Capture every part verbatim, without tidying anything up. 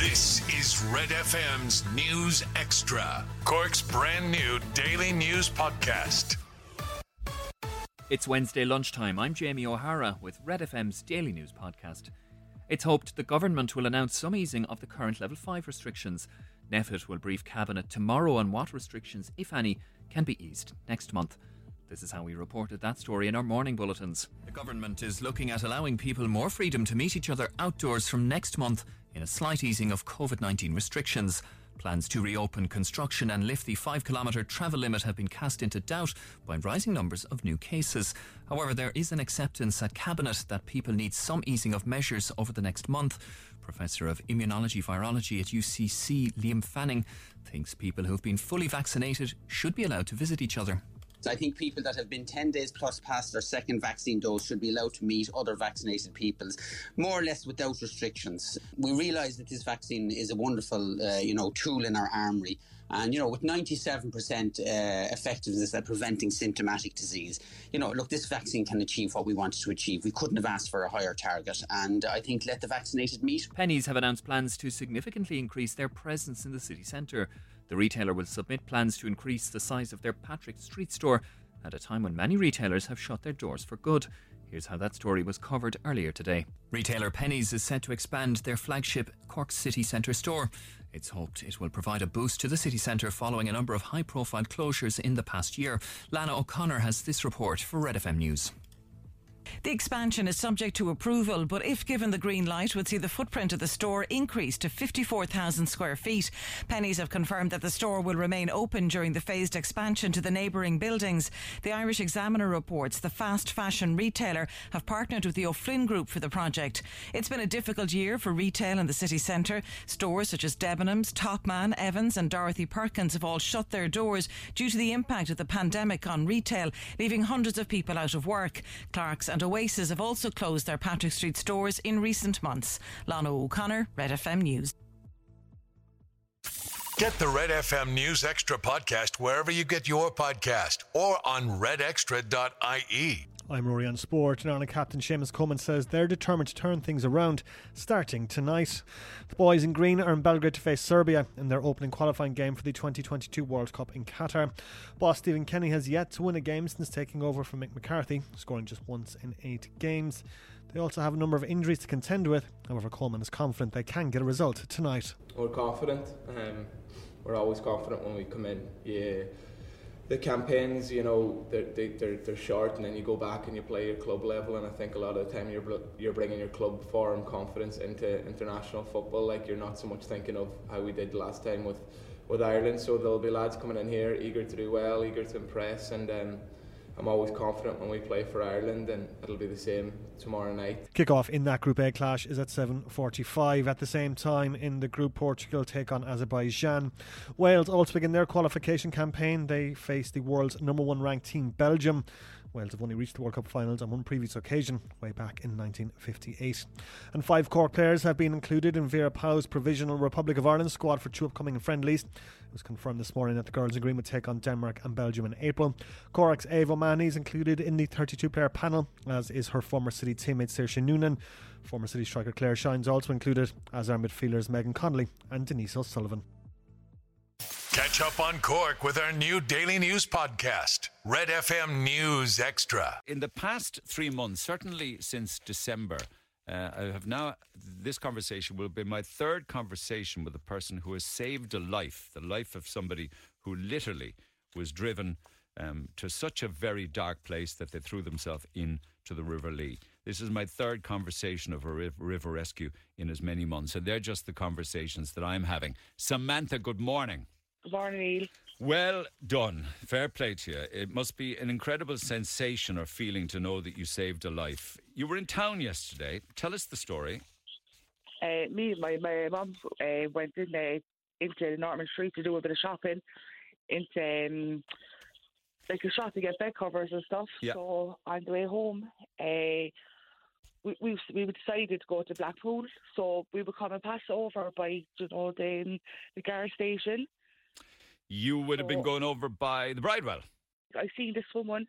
This is Red F M's News Extra, Cork's brand new daily news podcast. It's Wednesday lunchtime. I'm Jamie O'Hara with Red F M's daily news podcast. It's hoped the government will announce some easing of the current level five restrictions. NPHET will brief Cabinet tomorrow on what restrictions, if any, can be eased next month. This is how we reported that story in our morning bulletins. The government is looking at allowing people more freedom to meet each other outdoors from next month in a slight easing of covid nineteen restrictions. Plans to reopen construction and lift the five kilometre travel limit have been cast into doubt by rising numbers of new cases. However, there is an acceptance at Cabinet that people need some easing of measures over the next month. Professor of Immunology Virology at U C C, Liam Fanning, thinks people who have been fully vaccinated should be allowed to visit each other. I think people that have been ten days plus past their second vaccine dose should be allowed to meet other vaccinated peoples, more or less without restrictions. We realise that this vaccine is a wonderful, uh, you know, tool in our armoury. And, you know, with ninety-seven percent uh, effectiveness at preventing symptomatic disease, you know, look, this vaccine can achieve what we wanted to achieve. We couldn't have asked for a higher target. And I think let the vaccinated meet. Penneys have announced plans to significantly increase their presence in the city centre. The retailer will submit plans to increase the size of their Patrick Street store at a time when many retailers have shut their doors for good. Here's how that story was covered earlier today. Retailer Penneys is set to expand their flagship Cork City Centre store. It's hoped it will provide a boost to the city centre following a number of high-profile closures in the past year. Lana O'Connor has this report for Red F M News. The expansion is subject to approval, but if given the green light, would see the footprint of the store increase to fifty-four thousand square feet. Penneys have confirmed that the store will remain open during the phased expansion to the neighbouring buildings. The Irish Examiner reports the fast fashion retailer have partnered with the O'Flynn Group for the project. It's been a difficult year for retail in the city centre. Stores such as Debenhams, Topman, Evans and Dorothy Perkins have all shut their doors due to the impact of the pandemic on retail, leaving hundreds of people out of work. Clark's and Oasis have also closed their Patrick Street stores in recent months. Lana O'Connor, Red F M News. Get the Red F M News Extra podcast wherever you get your podcast or on red extra dot I E. I'm Rory on Sport, and Ireland captain Seamus Coleman says they're determined to turn things around starting tonight. The boys in green are in Belgrade to face Serbia in their opening qualifying game for the twenty twenty-two World Cup in Qatar. Boss Stephen Kenny has yet to win a game since taking over from Mick McCarthy, scoring just once in eight games. They also have a number of injuries to contend with. However, Coleman is confident they can get a result tonight. We're confident. Um, we're always confident when we come in. Yeah. The campaigns, you know, they're, they, they're they're short, and then you go back and you play your club level, and I think a lot of the time you're you're bringing your club form confidence into international football. Like, you're not so much thinking of how we did last time with, with Ireland. So there'll be lads coming in here eager to do well, eager to impress, and um, I'm always confident when we play for Ireland, and it'll be the same tomorrow night. Kick-off in that Group A clash is at seven forty-five. At the same time in the group, Portugal take on Azerbaijan. Wales also begin their qualification campaign. They face the world's number one ranked team, Belgium. Wales have only reached the World Cup finals on one previous occasion, way back in nineteen fifty-eight. And five Cork players have been included in Vera Pauw's provisional Republic of Ireland squad for two upcoming friendlies. It was confirmed this morning that the girls' agreement take on Denmark and Belgium in April. Cork's Ava O'Mahony is included in the thirty-two player panel, as is her former City teammate Saoirse Noonan. Former City striker Claire Shines also included, as are midfielders Megan Connolly and Denise O'Sullivan. Catch up on Cork with our new daily news podcast, Red F M News Extra. In the past three months, certainly since December, uh, I have now, this conversation will be my third conversation with a person who has saved a life, the life of somebody who literally was driven um, to such a very dark place that they threw themselves into the River Lee. This is my third conversation of a river rescue in as many months, and they're just the conversations that I'm having. Samantha, good morning. Good morning, Neil. Well done. Fair play to you. It must be an incredible sensation or feeling to know that you saved a life. You were in town yesterday. Tell us the story. Uh, me and my, my mum uh, went in uh, into Norman Street to do a bit of shopping, into um, like a shop to get bed covers and stuff. Yeah. So on the way home, uh, we we we decided to go to Blackpool. So we were coming pass over by, you know, the the gas station. You would have been going over by the Bridewell. I seen this woman,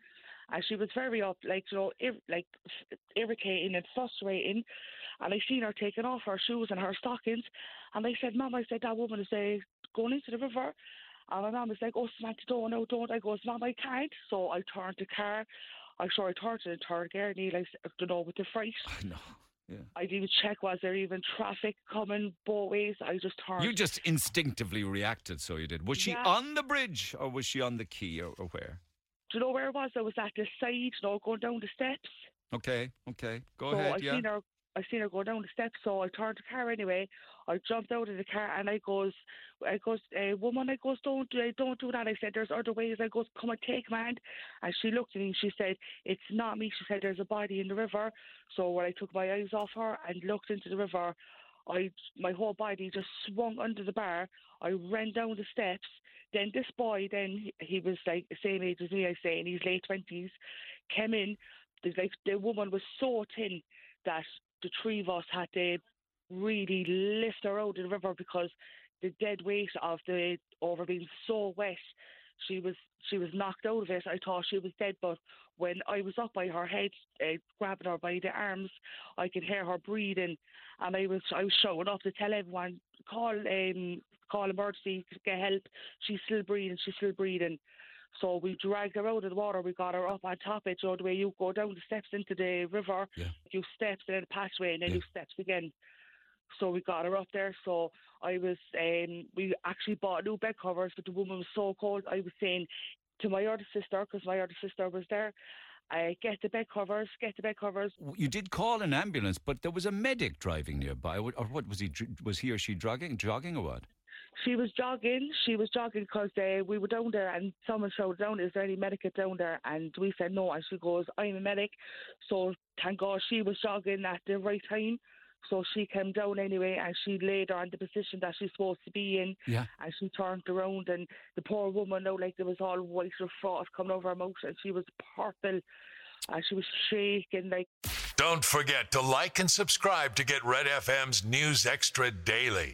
and she was very up, like, you know, ir- like irritating and frustrating. And I seen her taking off her shoes and her stockings, and I said, "Mum," I said, "that woman is uh, going into the river." And my mum was like, "Oh, Samantha, don't, no, don't." I goes, "Mum, I can't." So I turned the car. I sure I turned it in third gear, Neil, I don't know, with the fright. I know. Yeah. I didn't even check, was there even traffic coming both ways? I just turned. You just instinctively reacted, so you did. Was she Yeah. on the bridge or was she on the quay or, or where? Do you know where it was? I was at the side, you know, going down the steps. Okay, okay. Go so ahead, I yeah. Seen her, I seen her go down the steps, so I turned the car anyway. I jumped out of the car and I goes, I goes, uh, woman, I goes, don't do, don't do that. I said, "There's other ways." I goes, "Come and take my hand." And she looked at me and she said, "It's not me." She said, "There's a body in the river." So when I took my eyes off her and looked into the river, I, my whole body just swung under the bar. I ran down the steps. Then this boy, then he, he was like the same age as me, I say, in his late twenties, came in. The, like, the woman was so thin that the three of us had to really lift her out of the river because the dead weight of the over being so wet, she was she was knocked out of it. I thought she was dead, but when I was up by her head, uh, grabbing her by the arms, I could hear her breathing, and I was I was shouting up to tell everyone, call um call emergency, get help. She's still breathing. She's still breathing. So we dragged her out of the water. We got her up on top of it. You know, the way you go down the steps into the river, Yeah. you steps and then a pathway and then Yeah. you steps again. So we got her up there. So I was, um, we actually bought new bed covers, but the woman was so cold. I was saying to my other sister, because my other sister was there, uh, get the bed covers, get the bed covers. You did call an ambulance, but there was a medic driving nearby. Or what was he? Was he or she jogging, jogging or what? She was jogging. She was jogging because uh, we were down there and someone shouted down, "Is there any medic down there?" And we said no. And she goes, "I'm a medic." So thank God she was jogging at the right time. So she came down anyway and she laid her on the position that she's supposed to be in. Yeah. And she turned around and the poor woman, now like there was all white or froth coming over her mouth and she was purple and she was shaking like. Don't forget to like and subscribe to get Red F M's News Extra daily.